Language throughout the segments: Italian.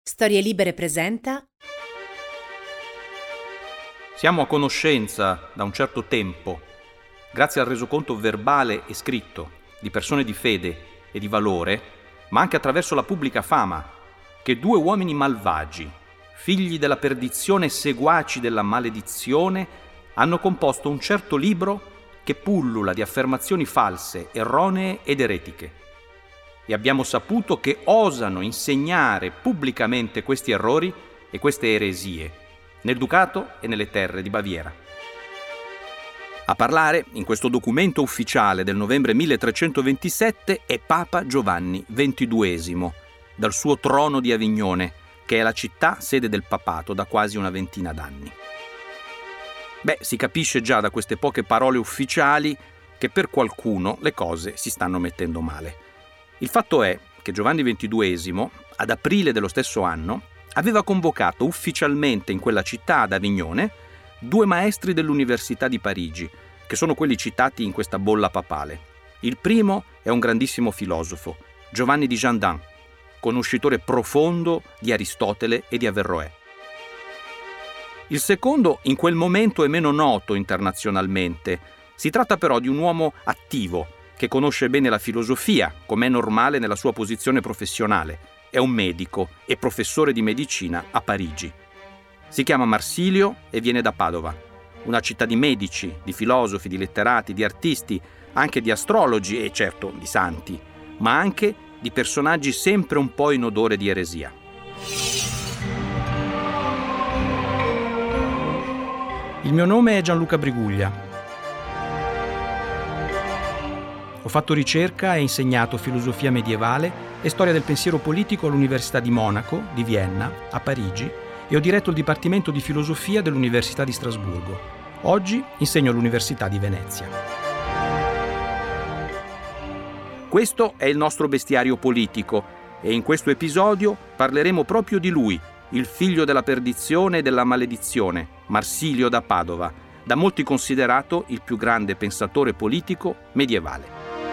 Storie Libere presenta. Siamo a conoscenza da un certo tempo, grazie al resoconto verbale e scritto di persone di fede e di valore, ma anche attraverso la pubblica fama, che due uomini malvagi, figli della perdizione e seguaci della maledizione, hanno composto un certo libro che pullula di affermazioni false, erronee ed eretiche. E abbiamo saputo che osano insegnare pubblicamente questi errori e queste eresie nel Ducato e nelle terre di Baviera. A parlare, in questo documento ufficiale del novembre 1327, è Papa Giovanni XXII, dal suo trono di Avignone, che è la città sede del papato da quasi una ventina d'anni. Si capisce già da queste poche parole ufficiali che per qualcuno le cose si stanno mettendo male. Il fatto è che Giovanni XXII, ad aprile dello stesso anno, aveva convocato ufficialmente in quella città, ad Avignone, due maestri dell'Università di Parigi, che sono quelli citati in questa bolla papale. Il primo è un grandissimo filosofo, Giovanni di Gendin, conoscitore profondo di Aristotele e di Averroè. Il secondo, in quel momento, è meno noto internazionalmente. Si tratta però di un uomo attivo, che conosce bene la filosofia, come è normale nella sua posizione professionale. È un medico e professore di medicina a Parigi. Si chiama Marsilio e viene da Padova, una città di medici, di filosofi, di letterati, di artisti, anche di astrologi e certo di santi, ma anche di personaggi sempre un po' in odore di eresia. Il mio nome è Gianluca Briguglia. Ho fatto ricerca e insegnato filosofia medievale e storia del pensiero politico all'Università di Monaco, di Vienna, a Parigi e ho diretto il Dipartimento di Filosofia dell'Università di Strasburgo. Oggi insegno all'Università di Venezia. Questo è il nostro bestiario politico e in questo episodio parleremo proprio di lui, il figlio della perdizione e della maledizione, Marsilio da Padova, da molti considerato il più grande pensatore politico medievale.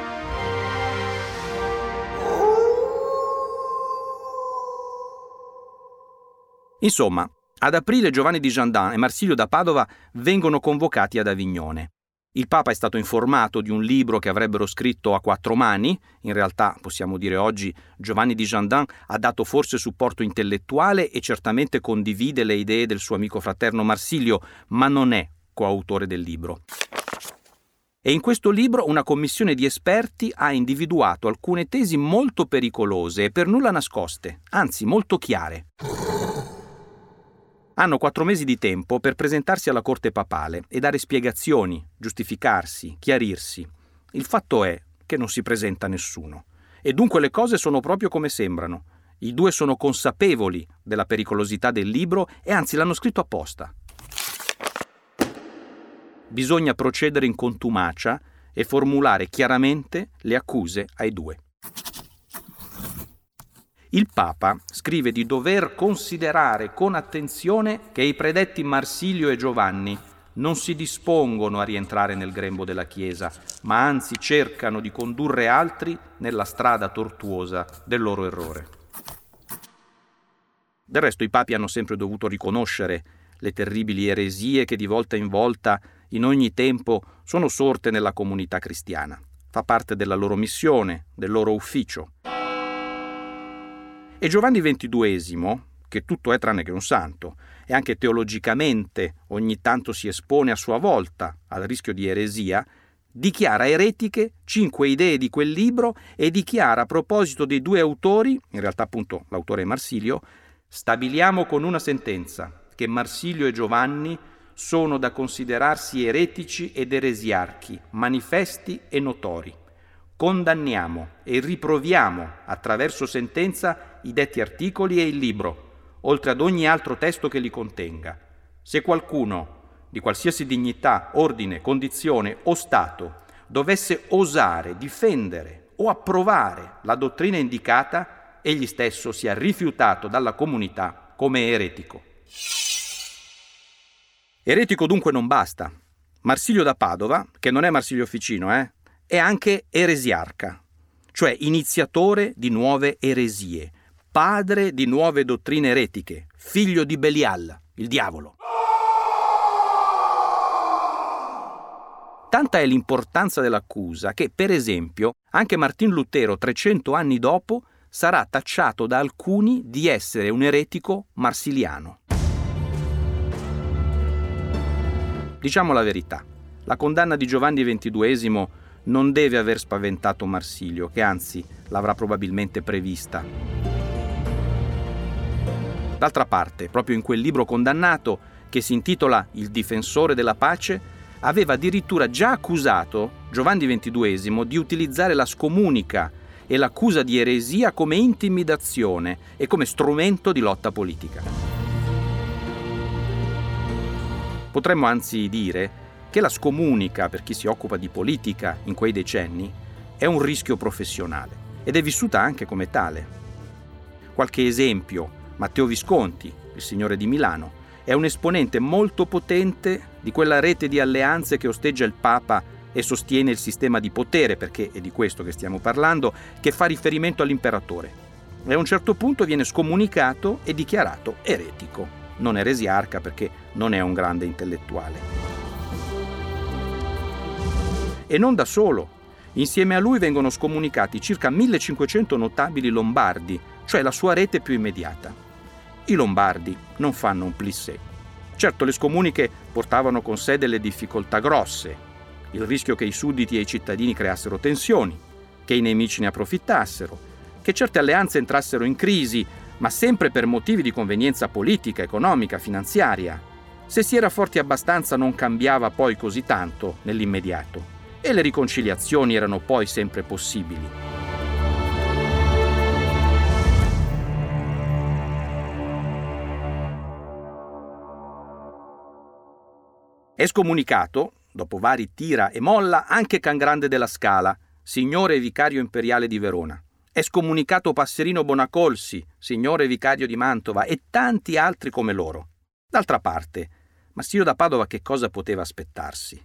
Insomma, ad aprile Giovanni di Gendin e Marsilio da Padova vengono convocati ad Avignone. Il Papa è stato informato di un libro che avrebbero scritto a quattro mani. In realtà, possiamo dire oggi, Giovanni di Gendin ha dato forse supporto intellettuale e certamente condivide le idee del suo amico fraterno Marsilio, ma non è coautore del libro. E in questo libro una commissione di esperti ha individuato alcune tesi molto pericolose e per nulla nascoste, anzi molto chiare. Hanno 4 mesi di tempo per presentarsi alla corte papale e dare spiegazioni, giustificarsi, chiarirsi. Il fatto è che non si presenta nessuno. E dunque le cose sono proprio come sembrano. I due sono consapevoli della pericolosità del libro e anzi l'hanno scritto apposta. Bisogna procedere in contumacia e formulare chiaramente le accuse ai due. Il Papa scrive di dover considerare con attenzione che i predetti Marsilio e Giovanni non si dispongono a rientrare nel grembo della Chiesa, ma anzi cercano di condurre altri nella strada tortuosa del loro errore. Del resto i papi hanno sempre dovuto riconoscere le terribili eresie che di volta in volta, in ogni tempo, sono sorte nella comunità cristiana. Fa parte della loro missione, del loro ufficio. E Giovanni XXII, che tutto è tranne che un santo, e anche teologicamente ogni tanto si espone a sua volta al rischio di eresia, dichiara eretiche 5 idee di quel libro e dichiara a proposito dei due autori, in realtà appunto l'autore è Marsilio, stabiliamo con una sentenza che Marsilio e Giovanni sono da considerarsi eretici ed eresiarchi, manifesti e notori. Condanniamo e riproviamo attraverso sentenza i detti articoli e il libro, oltre ad ogni altro testo che li contenga. Se qualcuno, di qualsiasi dignità, ordine, condizione o stato, dovesse osare difendere o approvare la dottrina indicata, egli stesso sia rifiutato dalla comunità come eretico. Eretico dunque non basta. Marsilio da Padova, che non è Marsilio Ficino, è anche eresiarca, cioè iniziatore di nuove eresie, padre di nuove dottrine eretiche, figlio di Belial, il diavolo. Tanta è l'importanza dell'accusa che, per esempio, anche Martin Lutero, 300 anni dopo, sarà tacciato da alcuni di essere un eretico marsiliano. Diciamo la verità, la condanna di Giovanni XXII non deve aver spaventato Marsilio, che anzi l'avrà probabilmente prevista. D'altra parte, proprio in quel libro condannato, che si intitola Il difensore della pace, aveva addirittura già accusato Giovanni XXII di utilizzare la scomunica e l'accusa di eresia come intimidazione e come strumento di lotta politica. Potremmo anzi dire che la scomunica, per chi si occupa di politica in quei decenni, è un rischio professionale ed è vissuta anche come tale. Qualche esempio: Matteo Visconti, il signore di Milano, è un esponente molto potente di quella rete di alleanze che osteggia il Papa e sostiene il sistema di potere, perché è di questo che stiamo parlando, che fa riferimento all'imperatore. E a un certo punto viene scomunicato e dichiarato eretico. Non eresiarca perché non è un grande intellettuale. E non da solo. Insieme a lui vengono scomunicati circa 1500 notabili lombardi, cioè la sua rete più immediata. I lombardi non fanno un plissé. Certo, le scomuniche portavano con sé delle difficoltà grosse, il rischio che i sudditi e i cittadini creassero tensioni, che i nemici ne approfittassero, che certe alleanze entrassero in crisi, ma sempre per motivi di convenienza politica, economica, finanziaria. Se si era forti abbastanza non cambiava poi così tanto nell'immediato e le riconciliazioni erano poi sempre possibili. È scomunicato, dopo vari tira e molla, anche Cangrande della Scala, signore e vicario imperiale di Verona. È scomunicato Passerino Bonacolsi, signore e vicario di Mantova, e tanti altri come loro. D'altra parte, Marsilio da Padova che cosa poteva aspettarsi?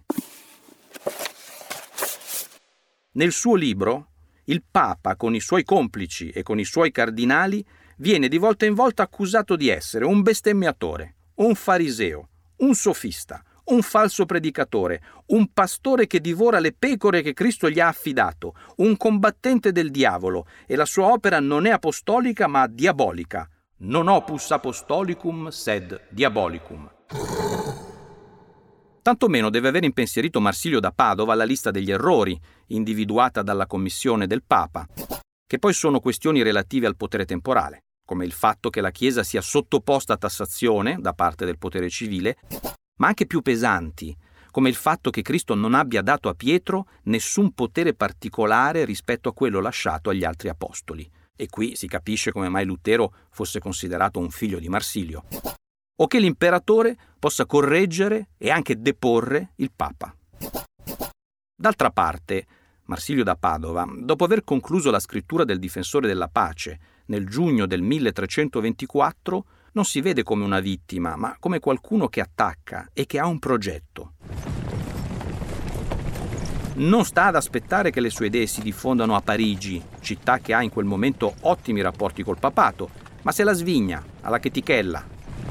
Nel suo libro, il Papa, con i suoi complici e con i suoi cardinali, viene di volta in volta accusato di essere un bestemmiatore, un fariseo, un sofista, un falso predicatore, un pastore che divora le pecore che Cristo gli ha affidato, un combattente del diavolo, e la sua opera non è apostolica ma diabolica. Non opus apostolicum sed diabolicum. Tanto meno deve aver impensierito Marsilio da Padova la lista degli errori individuata dalla commissione del Papa, che poi sono questioni relative al potere temporale, come il fatto che la Chiesa sia sottoposta a tassazione da parte del potere civile, ma anche più pesanti, come il fatto che Cristo non abbia dato a Pietro nessun potere particolare rispetto a quello lasciato agli altri apostoli. E qui si capisce come mai Lutero fosse considerato un figlio di Marsilio. O che l'imperatore possa correggere e anche deporre il Papa. D'altra parte, Marsilio da Padova, dopo aver concluso la scrittura del Difensore della Pace nel giugno del 1324, non si vede come una vittima, ma come qualcuno che attacca e che ha un progetto. Non sta ad aspettare che le sue idee si diffondano a Parigi, città che ha in quel momento ottimi rapporti col papato, ma se la svigna, alla chetichella.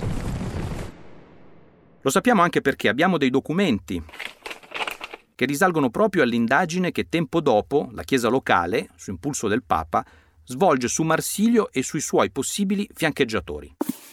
Lo sappiamo anche perché abbiamo dei documenti che risalgono proprio all'indagine che tempo dopo la Chiesa locale, su impulso del Papa, svolge su Marsilio e sui suoi possibili fiancheggiatori.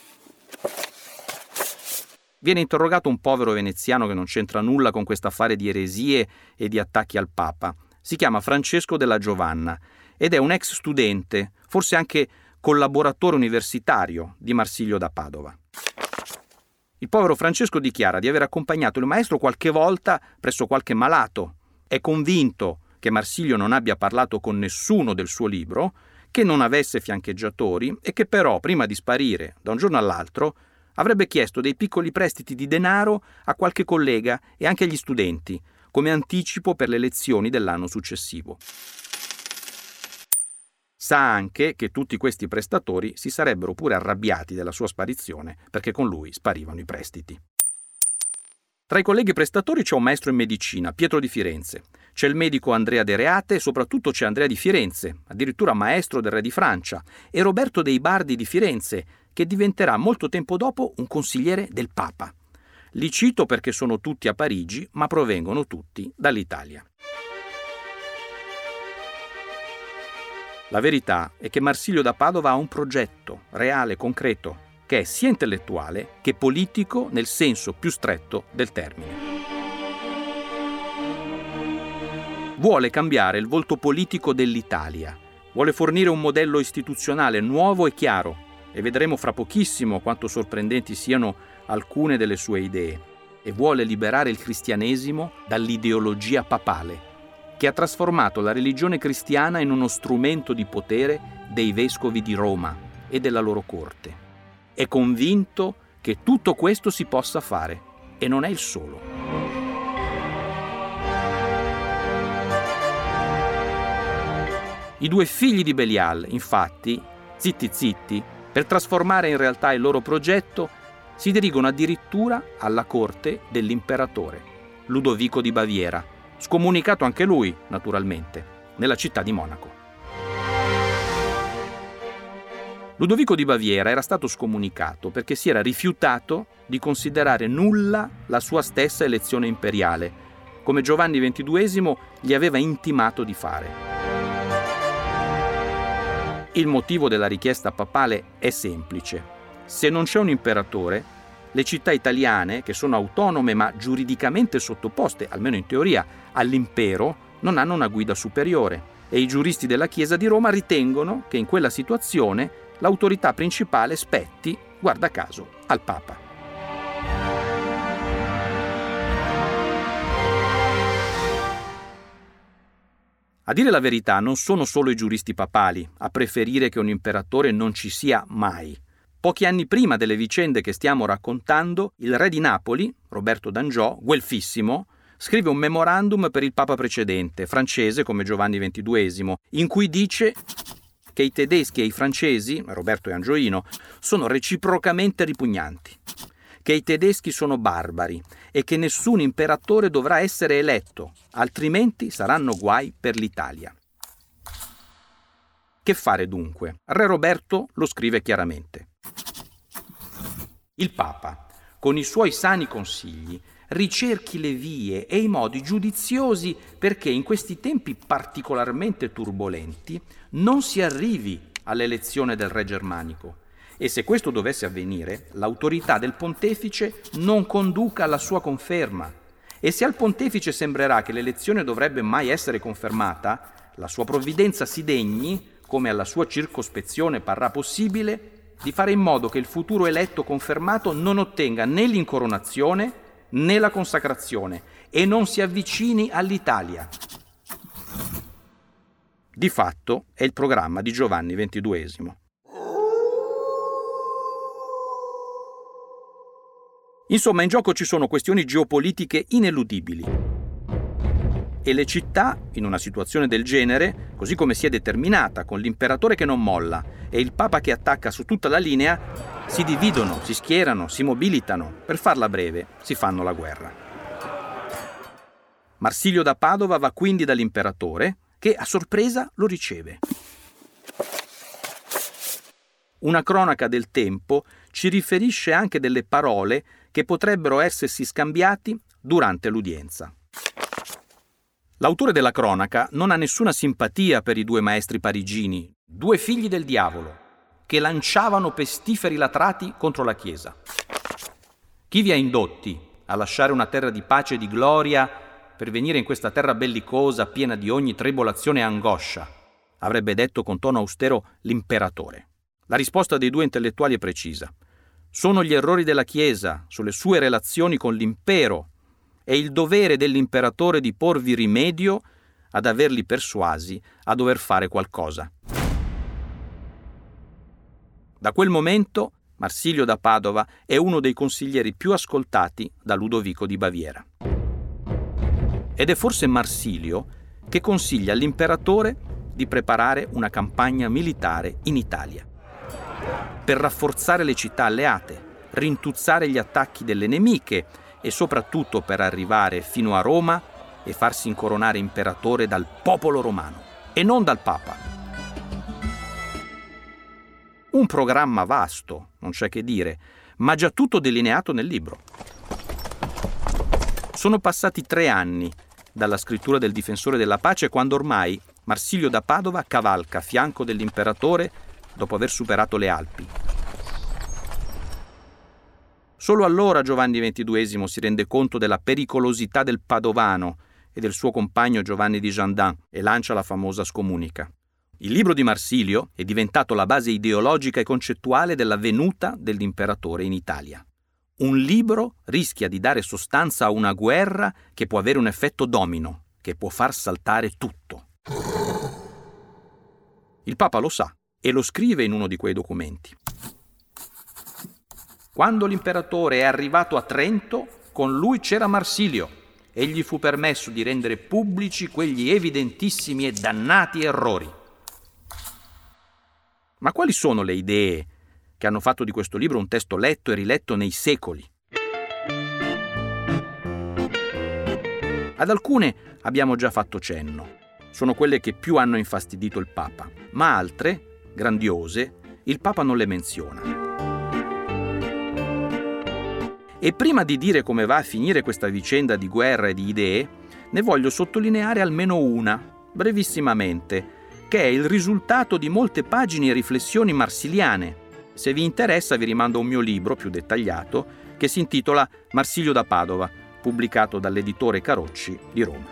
Viene interrogato un povero veneziano che non c'entra nulla con questo affare di eresie e di attacchi al Papa. Si chiama Francesco della Giovanna ed è un ex studente, forse anche collaboratore universitario di Marsilio da Padova. Il povero Francesco dichiara di aver accompagnato il maestro qualche volta presso qualche malato. È convinto che Marsilio non abbia parlato con nessuno del suo libro, che non avesse fiancheggiatori e che però, prima di sparire da un giorno all'altro, avrebbe chiesto dei piccoli prestiti di denaro a qualche collega e anche agli studenti, come anticipo per le lezioni dell'anno successivo. Sa anche che tutti questi prestatori si sarebbero pure arrabbiati della sua sparizione perché con lui sparivano i prestiti. Tra i colleghi prestatori c'è un maestro in medicina, Pietro di Firenze. C'è il medico Andrea De Reate e soprattutto c'è Andrea di Firenze, addirittura maestro del re di Francia, e Roberto dei Bardi di Firenze, che diventerà molto tempo dopo un consigliere del Papa. Li cito perché sono tutti a Parigi, ma provengono tutti dall'Italia. La verità è che Marsilio da Padova ha un progetto reale, concreto, che è sia intellettuale che politico nel senso più stretto del termine. Vuole cambiare il volto politico dell'Italia, vuole fornire un modello istituzionale nuovo e chiaro, e vedremo fra pochissimo quanto sorprendenti siano alcune delle sue idee, e vuole liberare il cristianesimo dall'ideologia papale, che ha trasformato la religione cristiana in uno strumento di potere dei vescovi di Roma e della loro corte. È convinto che tutto questo si possa fare, e non è il solo. I due figli di Belial, infatti, zitti, per trasformare in realtà il loro progetto, si dirigono addirittura alla corte dell'imperatore, Ludovico di Baviera, scomunicato anche lui, naturalmente, nella città di Monaco. Ludovico di Baviera era stato scomunicato perché si era rifiutato di considerare nulla la sua stessa elezione imperiale, come Giovanni XXII gli aveva intimato di fare. Il motivo della richiesta papale è semplice. Se non c'è un imperatore, le città italiane, che sono autonome ma giuridicamente sottoposte, almeno in teoria, all'impero, non hanno una guida superiore, e i giuristi della Chiesa di Roma ritengono che in quella situazione l'autorità principale spetti, guarda caso, al Papa. A dire la verità, non sono solo i giuristi papali a preferire che un imperatore non ci sia mai. Pochi anni prima delle vicende che stiamo raccontando, il re di Napoli, Roberto d'Angiò, guelfissimo, scrive un memorandum per il papa precedente, francese come Giovanni XXII, in cui dice che i tedeschi e i francesi, Roberto e Angioino, sono reciprocamente ripugnanti, che i tedeschi sono barbari e che nessun imperatore dovrà essere eletto, altrimenti saranno guai per l'Italia. Che fare dunque? Re Roberto lo scrive chiaramente. Il Papa, con i suoi sani consigli, ricerchi le vie e i modi giudiziosi perché in questi tempi particolarmente turbolenti non si arrivi all'elezione del re germanico, e se questo dovesse avvenire, l'autorità del pontefice non conduca alla sua conferma, e se al pontefice sembrerà che l'elezione dovrebbe mai essere confermata, la sua provvidenza si degni, come alla sua circospezione parrà possibile, di fare in modo che il futuro eletto confermato non ottenga né l'incoronazione né la consacrazione e non si avvicini all'Italia. Di fatto è il programma di Giovanni XXII. Insomma, in gioco ci sono questioni geopolitiche ineludibili. E le città, in una situazione del genere, così come si è determinata, con l'imperatore che non molla e il Papa che attacca su tutta la linea, si dividono, si schierano, si mobilitano. Per farla breve, si fanno la guerra. Marsilio da Padova va quindi dall'imperatore, che a sorpresa lo riceve. Una cronaca del tempo ci riferisce anche delle parole che potrebbero essersi scambiati durante l'udienza. L'autore della cronaca non ha nessuna simpatia per i due maestri parigini, due figli del diavolo, che lanciavano pestiferi latrati contro la Chiesa. Chi vi ha indotti a lasciare una terra di pace e di gloria per venire in questa terra bellicosa, piena di ogni tribolazione e angoscia? Avrebbe detto con tono austero l'imperatore. La risposta dei due intellettuali è precisa. Sono gli errori della Chiesa sulle sue relazioni con l'impero, è il dovere dell'imperatore di porvi rimedio ad averli persuasi a dover fare qualcosa. Da quel momento Marsilio da Padova è uno dei consiglieri più ascoltati da Ludovico di Baviera. Ed è forse Marsilio che consiglia all'imperatore di preparare una campagna militare in Italia per rafforzare le città alleate, rintuzzare gli attacchi delle nemiche e soprattutto per arrivare fino a Roma e farsi incoronare imperatore dal popolo romano e non dal Papa. Un programma vasto, non c'è che dire, ma già tutto delineato nel libro. Sono passati 3 anni dalla scrittura del Difensore della Pace, quando ormai Marsilio da Padova cavalca a fianco dell'imperatore dopo aver superato le Alpi. Solo allora Giovanni XXII si rende conto della pericolosità del padovano e del suo compagno Giovanni di Gendin e lancia la famosa scomunica. Il libro di Marsilio è diventato la base ideologica e concettuale della venuta dell'imperatore in Italia. Un libro rischia di dare sostanza a una guerra che può avere un effetto domino, che può far saltare tutto. Il Papa lo sa e lo scrive in uno di quei documenti. Quando l'imperatore è arrivato a Trento, con lui c'era Marsilio e gli fu permesso di rendere pubblici quegli evidentissimi e dannati errori. Ma quali sono le idee che hanno fatto di questo libro un testo letto e riletto nei secoli? Ad alcune abbiamo già fatto cenno. Sono quelle che più hanno infastidito il Papa, ma altre, grandiose, il Papa non le menziona. E prima di dire come va a finire questa vicenda di guerra e di idee, ne voglio sottolineare almeno una, brevissimamente, che è il risultato di molte pagine e riflessioni marsiliane. Se vi interessa vi rimando a un mio libro più dettagliato che si intitola Marsilio da Padova, pubblicato dall'editore Carocci di Roma.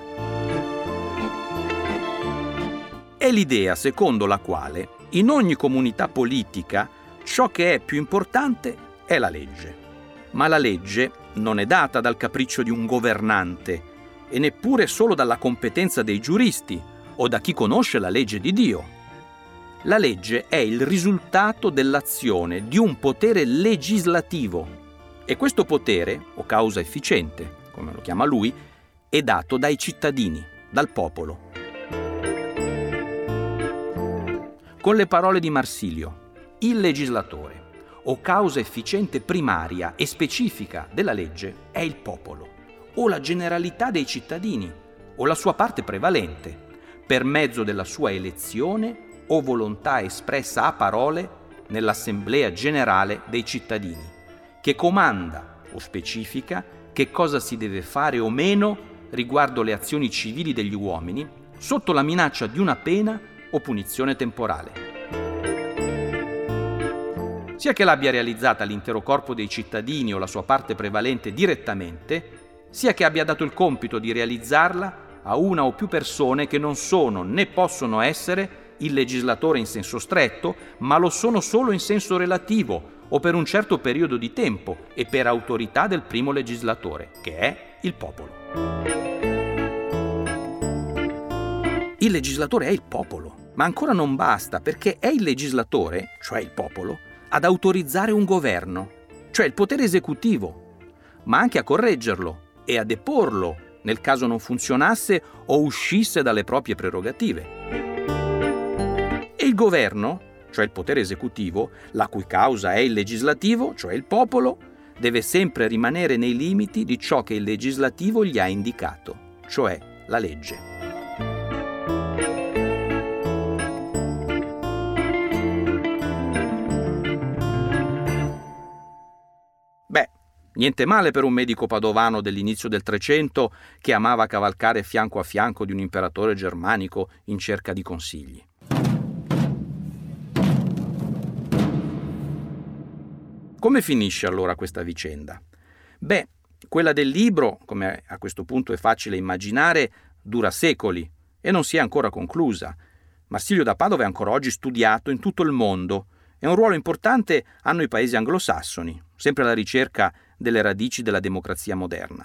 È l'idea secondo la quale in ogni comunità politica ciò che è più importante è la legge. Ma la legge non è data dal capriccio di un governante e neppure solo dalla competenza dei giuristi o da chi conosce la legge di Dio. La legge è il risultato dell'azione di un potere legislativo e questo potere, o causa efficiente, come lo chiama lui, è dato dai cittadini, dal popolo. Con le parole di Marsilio, il legislatore o causa efficiente primaria e specifica della legge è il popolo, o la generalità dei cittadini, o la sua parte prevalente, per mezzo della sua elezione o volontà espressa a parole nell'assemblea generale dei cittadini, che comanda o specifica che cosa si deve fare o meno riguardo le azioni civili degli uomini, sotto la minaccia di una pena o punizione temporale. Sia che l'abbia realizzata l'intero corpo dei cittadini o la sua parte prevalente direttamente, sia che abbia dato il compito di realizzarla a una o più persone che non sono né possono essere il legislatore in senso stretto, ma lo sono solo in senso relativo o per un certo periodo di tempo e per autorità del primo legislatore, che è il popolo. Il legislatore è il popolo, ma ancora non basta, perché è il legislatore, cioè il popolo, ad autorizzare un governo, cioè il potere esecutivo, ma anche a correggerlo e a deporlo nel caso non funzionasse o uscisse dalle proprie prerogative. E il governo, cioè il potere esecutivo, la cui causa è il legislativo, cioè il popolo, deve sempre rimanere nei limiti di ciò che il legislativo gli ha indicato, cioè la legge. Niente male per un medico padovano dell'inizio del Trecento che amava cavalcare fianco a fianco di un imperatore germanico in cerca di consigli. Come finisce allora questa vicenda? Beh, quella del libro, come a questo punto è facile immaginare, dura secoli e non si è ancora conclusa. Marsilio da Padova è ancora oggi studiato in tutto il mondo e un ruolo importante hanno i paesi anglosassoni, sempre alla ricerca delle radici della democrazia moderna.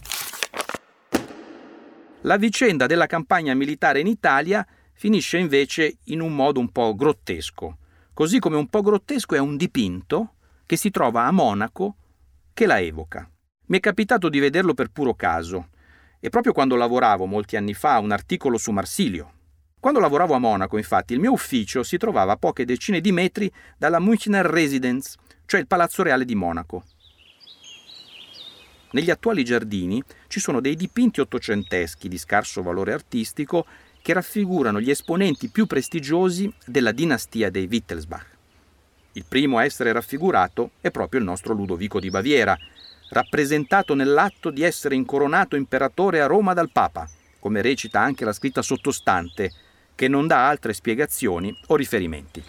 La vicenda della campagna militare in Italia finisce invece in un modo un po' grottesco, così come un po' grottesco è un dipinto che si trova a Monaco che la evoca. Mi è capitato di vederlo per puro caso, e proprio quando lavoravo molti anni fa a un articolo su Marsilio. Quando lavoravo a Monaco, infatti, il mio ufficio si trovava a poche decine di metri dalla Münchner Residence, cioè il Palazzo Reale di Monaco. Negli attuali giardini ci sono dei dipinti ottocenteschi di scarso valore artistico che raffigurano gli esponenti più prestigiosi della dinastia dei Wittelsbach. Il primo a essere raffigurato è proprio il nostro Ludovico di Baviera, rappresentato nell'atto di essere incoronato imperatore a Roma dal Papa, come recita anche la scritta sottostante, che non dà altre spiegazioni o riferimenti.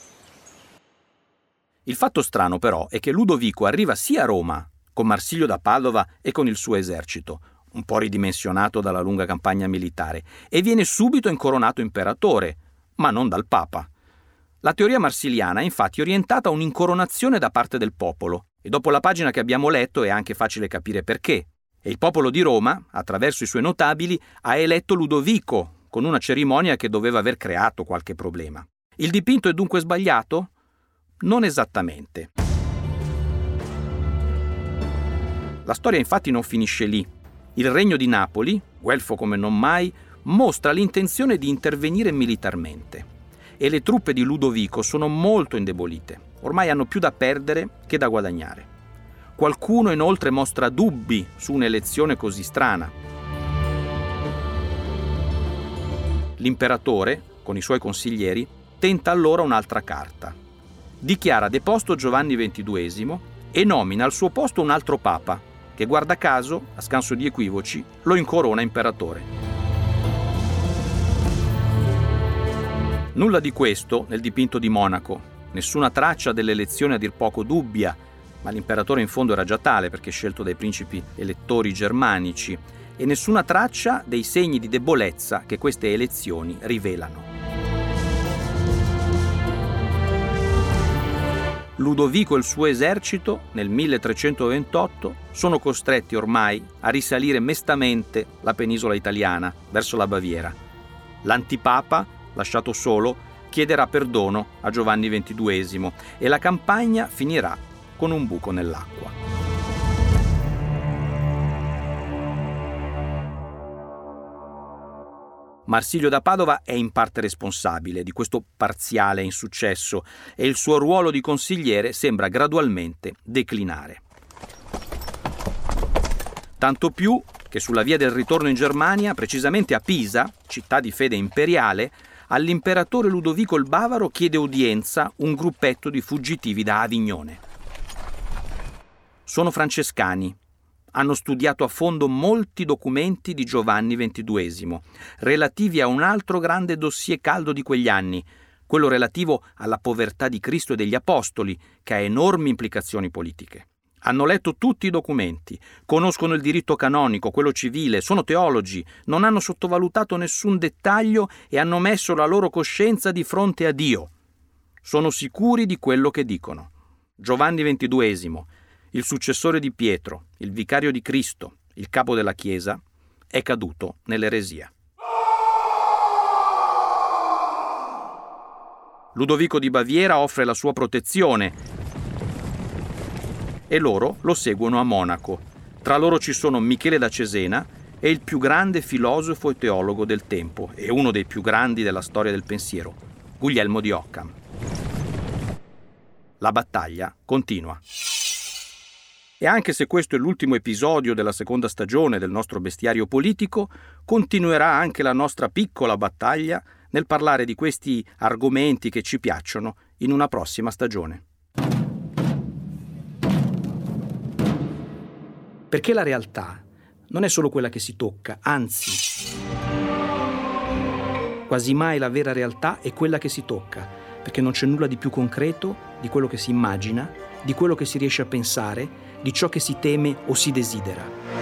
Il fatto strano però è che Ludovico arriva sia a Roma, con Marsilio da Padova e con il suo esercito, un po' ridimensionato dalla lunga campagna militare, e viene subito incoronato imperatore, ma non dal Papa. La teoria marsiliana è infatti orientata a un'incoronazione da parte del popolo, e dopo la pagina che abbiamo letto è anche facile capire perché. E il popolo di Roma, attraverso i suoi notabili, ha eletto Ludovico, con una cerimonia che doveva aver creato qualche problema. Il dipinto è dunque sbagliato? Non esattamente. La storia infatti non finisce lì. Il regno di Napoli, guelfo come non mai, mostra l'intenzione di intervenire militarmente. E le truppe di Ludovico sono molto indebolite. Ormai hanno più da perdere che da guadagnare. Qualcuno inoltre mostra dubbi su un'elezione così strana. L'imperatore, con i suoi consiglieri, tenta allora un'altra carta. Dichiara deposto Giovanni XXII e nomina al suo posto un altro papa, che guarda caso, a scanso di equivoci, lo incorona imperatore. Nulla di questo nel dipinto di Monaco, nessuna traccia dell'elezione a dir poco dubbia, ma l'imperatore in fondo era già tale perché scelto dai principi elettori germanici, e nessuna traccia dei segni di debolezza che queste elezioni rivelano. Ludovico e il suo esercito, nel 1328, sono costretti ormai a risalire mestamente la penisola italiana verso la Baviera. L'antipapa, lasciato solo, chiederà perdono a Giovanni XXII e la campagna finirà con un buco nell'acqua. Marsilio da Padova è in parte responsabile di questo parziale insuccesso e il suo ruolo di consigliere sembra gradualmente declinare. Tanto più che sulla via del ritorno in Germania, precisamente a Pisa, città di fede imperiale, all'imperatore Ludovico il Bavaro chiede udienza un gruppetto di fuggitivi da Avignone. Sono francescani. Hanno studiato a fondo molti documenti di Giovanni XXII, relativi a un altro grande dossier caldo di quegli anni, quello relativo alla povertà di Cristo e degli Apostoli, che ha enormi implicazioni politiche. Hanno letto tutti i documenti, conoscono il diritto canonico, quello civile, sono teologi, non hanno sottovalutato nessun dettaglio e hanno messo la loro coscienza di fronte a Dio. Sono sicuri di quello che dicono. Giovanni XXII, il successore di Pietro, il vicario di Cristo, il capo della Chiesa, è caduto nell'eresia. Ludovico di Baviera offre la sua protezione e loro lo seguono a Monaco. Tra loro ci sono Michele da Cesena e il più grande filosofo e teologo del tempo e uno dei più grandi della storia del pensiero, Guglielmo di Occam. La battaglia continua. E anche se questo è l'ultimo episodio della seconda stagione del nostro bestiario politico, continuerà anche la nostra piccola battaglia nel parlare di questi argomenti che ci piacciono in una prossima stagione. Perché la realtà non è solo quella che si tocca, anzi, quasi mai la vera realtà è quella che si tocca, perché non c'è nulla di più concreto di quello che si immagina, di quello che si riesce a pensare, di ciò che si teme o si desidera.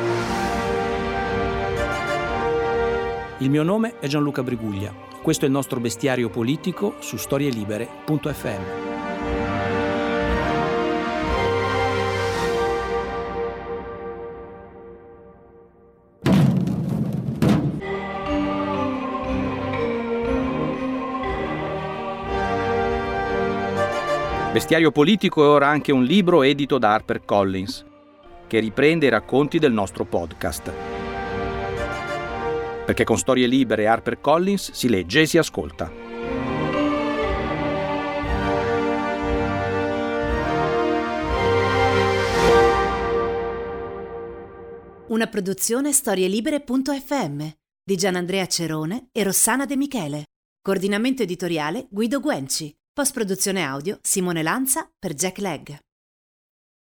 Il mio nome è Gianluca Briguglia. Questo è il nostro bestiario politico su storielibere.fm. Bestiario politico è ora anche un libro edito da HarperCollins, che riprende i racconti del nostro podcast. Perché con Storie Libere e HarperCollins si legge e si ascolta. Una produzione storielibere.fm di Gianandrea Cerone e Rossana De Michele. Coordinamento editoriale Guido Guenci. Post-produzione audio Simone Lanza per Jack Legg.